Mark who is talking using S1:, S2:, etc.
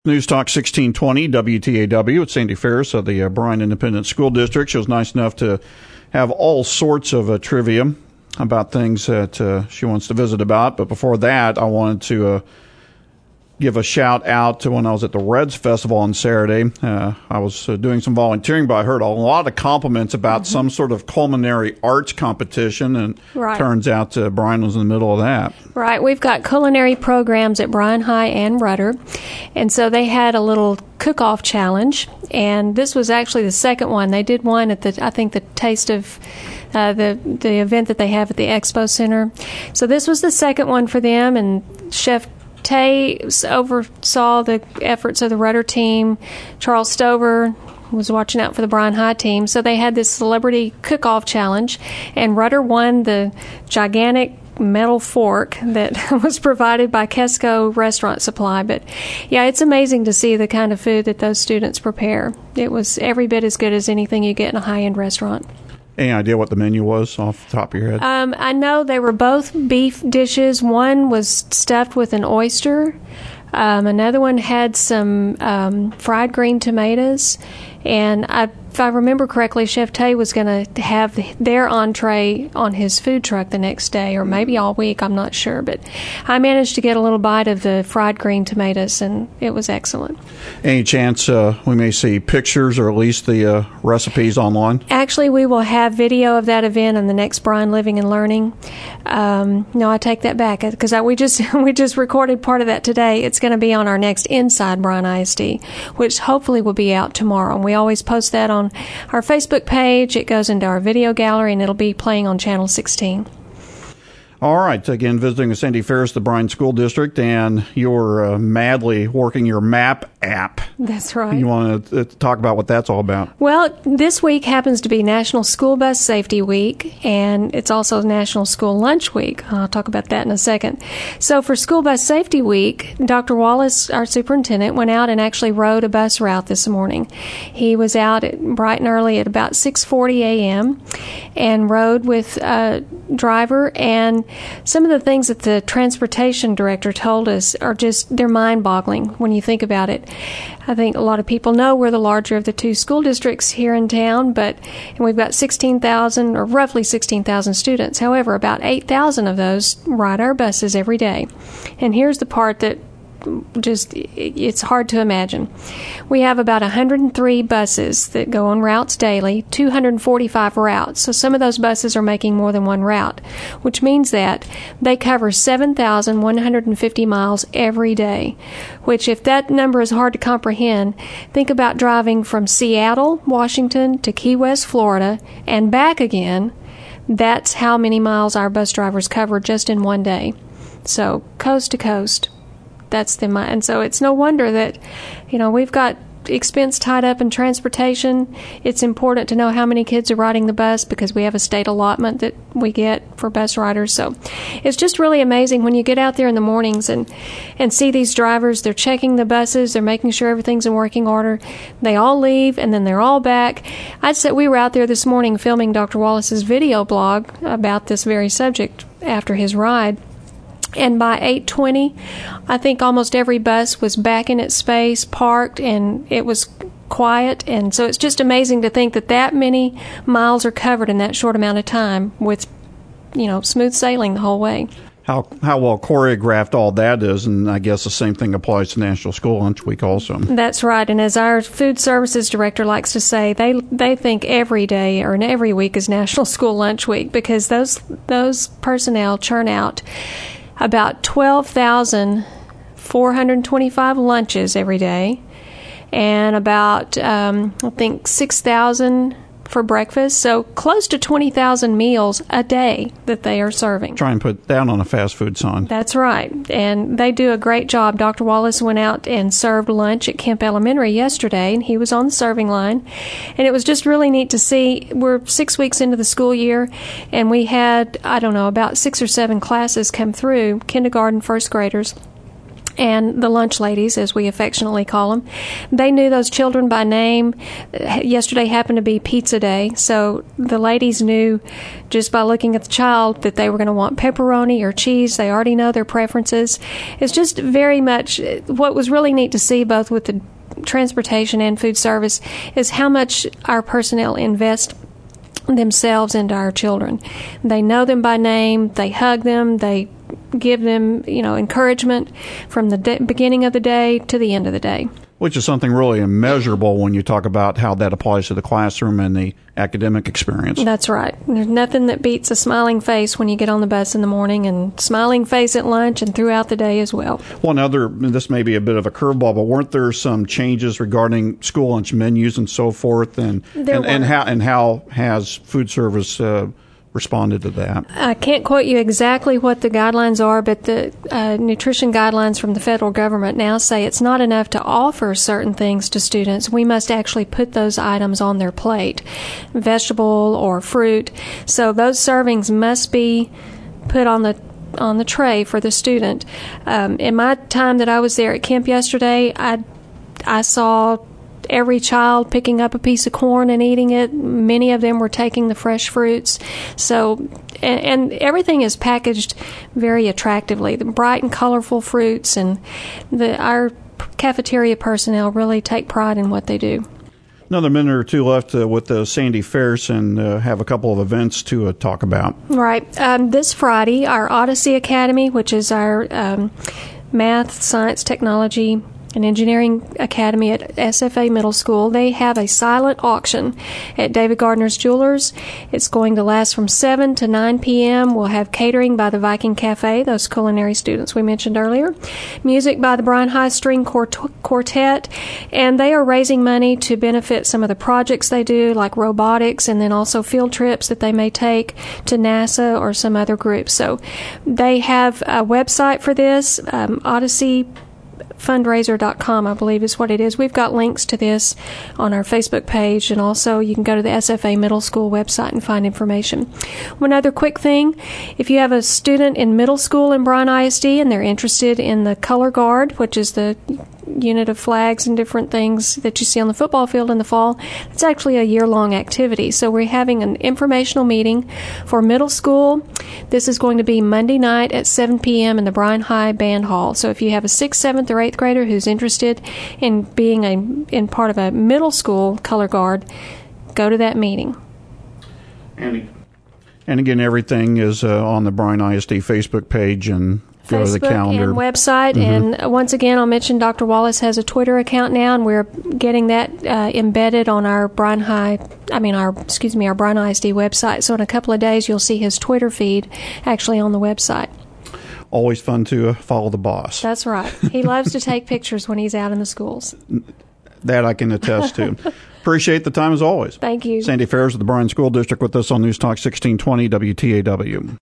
S1: News Talk 1620 WTAW. It's Sandy Ferris of the Bryan Independent School District. She was nice enough to have all sorts of trivia about things that she wants to visit about. But before that, I wanted to give a shout out to when I was at the Reds Festival on Saturday. I was doing some volunteering, but I heard a lot of compliments about some sort of culinary arts competition, and turns out Bryan was in the middle of that.
S2: Right. We've got culinary programs at Bryan High and Rudder, and so they had a little cook-off challenge, and this was actually the second one. They did one at the Taste of the event that they have at the Expo Center. So this was the second one for them, and Chef Tay oversaw the efforts of the Rudder team. Charles Stover was watching out for the Bryan High team. So they had this celebrity cook-off challenge, and Rudder won the gigantic metal fork that was provided by Kesco Restaurant Supply. But yeah, it's amazing to see the kind of food that those students prepare. It was every bit as good as anything you get in a high-end restaurant.
S1: Any idea what the menu was off the top of your head?
S2: I know they were both beef dishes. One was stuffed with an oyster. Another one had some fried green tomatoes. And if I remember correctly, Chef Tay was going to have their entree on his food truck the next day, or maybe all week, I'm not sure. But I managed to get a little bite of the fried green tomatoes, and it was excellent.
S1: Any chance we may see pictures or at least the recipes online?
S2: Actually, we will have video of that event on the next Bryan Living and Learning. No, I take that back, because we just recorded part of that today. It's going to be on our next Inside Bryan ISD, which hopefully will be out tomorrow. And we always post that on our Facebook page. It goes into our video gallery, and it'll be playing on Channel 16.
S1: All right. Again, visiting with Sandy Ferris, the Bryan School District, and you're madly working your MAP app.
S2: That's right.
S1: You want to talk about what that's all about?
S2: Well, this week happens to be National School Bus Safety Week, and it's also National School Lunch Week. I'll talk about that in a second. So for School Bus Safety Week, Dr. Wallace, our superintendent, went out and actually rode a bus route this morning. He was out bright and early at about 6:40 a.m. and rode with a driver, and some of the things that the transportation director told us are they're mind-boggling when you think about it. I think a lot of people know we're the larger of the two school districts here in town, and we've got 16,000 or roughly 16,000 students. However, about 8,000 of those ride our buses every day. And here's the part that it's hard to imagine. We have about 103 buses that go on routes daily, 245 routes. So some of those buses are making more than one route, which means that they cover 7,150 miles every day, which, if that number is hard to comprehend, think about driving from Seattle, Washington to Key West, Florida, and back again. That's how many miles our bus drivers cover just in one day. So coast to coast. And so it's no wonder that, we've got expense tied up in transportation. It's important to know how many kids are riding the bus, because we have a state allotment that we get for bus riders. So it's just really amazing when you get out there in the mornings and see these drivers. They're checking the buses. They're making sure everything's in working order. They all leave, and then they're all back. I'd say we were out there this morning filming Dr. Wallace's video blog about this very subject after his ride. And by 8:20, I think almost every bus was back in its space, parked, and it was quiet. And so it's just amazing to think that many miles are covered in that short amount of time with, smooth sailing the whole way.
S1: How well choreographed all that is, and I guess the same thing applies to National School Lunch Week also. That's
S2: right, and as our food services director likes to say, they think every day or every week is National School Lunch Week, because those personnel churn out about 12,425 lunches every day, and about, 6,000 for breakfast. So close to 20,000 meals a day that they are serving.
S1: Try and put that on a fast food sign.
S2: That's right. And they do a great job. Dr. Wallace went out and served lunch at Kemp Elementary yesterday, and he was on the serving line. And it was just really neat to see. We're 6 weeks into the school year, and we had, about 6 or 7 classes come through, kindergarten, first graders. and the lunch ladies, as we affectionately call them. They knew those children by name. Yesterday happened to be pizza day, so the ladies knew just by looking at the child that they were going to want pepperoni or cheese. They already know their preferences. It's just very much what was really neat to see, both with the transportation and food service, is how much our personnel invest themselves into our children. They know them by name. They hug them. They give them, encouragement from the beginning of the day to the end of the day.
S1: Which is something really immeasurable when you talk about how that applies to the classroom and the academic experience.
S2: That's right. There's nothing that beats a smiling face when you get on the bus in the morning, and smiling face at lunch and throughout the day as well.
S1: Well, this may be a bit of a curveball, but weren't there some changes regarding school lunch menus and so forth, and how has food service responded to that?
S2: I can't quote you exactly what the guidelines are, but the nutrition guidelines from the federal government now say it's not enough to offer certain things to students. We must actually put those items on their plate, vegetable or fruit. So those servings must be put on the tray for the student. In my time that I was there at camp yesterday, I saw every child picking up a piece of corn and eating it. Many of them were taking the fresh fruits. So, and everything is packaged very attractively. The bright and colorful fruits, and our cafeteria personnel really take pride in what they do.
S1: Another minute or two left with Sandy Fairs, and have a couple of events to talk about.
S2: Right. This Friday, our Odyssey Academy, which is our math, science, technology, an engineering academy at SFA Middle School, they have a silent auction at David Gardner's Jewelers. It's going to last from 7 to 9 p.m. We'll have catering by the Viking Cafe, those culinary students we mentioned earlier, music by the Bryan High String Quartet, and they are raising money to benefit some of the projects they do, like robotics, and then also field trips that they may take to NASA or some other groups. So they have a website for this, OdysseyFundraiser.com, I believe is what it is. We've got links to this on our Facebook page, and also you can go to the SFA Middle School website and find information. One other quick thing, if you have a student in middle school in Bryan ISD and they're interested in the Color Guard, which is the unit of flags and different things that you see on the football field in the fall, it's actually a year-long activity. So we're having an informational meeting for middle school. This is going to be Monday night at 7 p.m. in the Bryan High Band Hall. So if you have a 6th, 7th, or 8th grader who's interested in being in part of a middle school color guard, go to that meeting.
S1: And again, everything is on the Bryan ISD Facebook page and go to the calendar
S2: and website. Mm-hmm. And once again, I'll mention Dr. Wallace has a Twitter account now, and we're getting that embedded on our Bryan ISD website. So in a couple of days, you'll see his Twitter feed actually on the website.
S1: Always fun to follow the boss.
S2: That's right. He loves to take pictures when he's out in the schools.
S1: That I can attest to. Appreciate the time as always.
S2: Thank you.
S1: Sandy Fairs of the Bryan School District with us on News Talk 1620 WTAW.